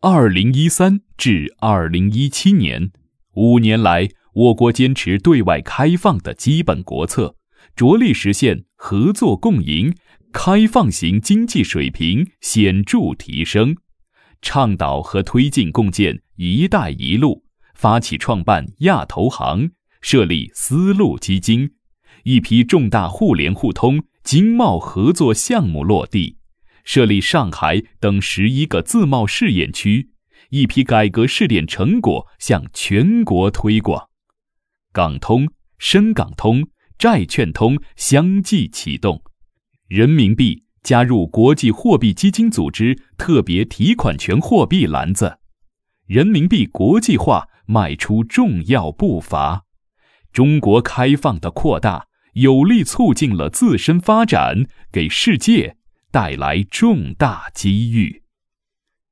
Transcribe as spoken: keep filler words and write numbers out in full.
二零一三至二零一七年，五年来，我国坚持对外开放的基本国策，着力实现合作共赢，开放型经济水平显著提升，倡导和推进共建“一带一路”，发起创办亚投行，设立丝路基金，一批重大互联互通、经贸合作项目落地，设立上海等十一个自贸试验区，一批改革试点成果向全国推广。港通、深港通、债券通相继启动，人民币加入国际货币基金组织特别提款权货币篮子，人民币国际化迈出重要步伐。中国开放的扩大，有力促进了自身发展，给世界带来重大机遇。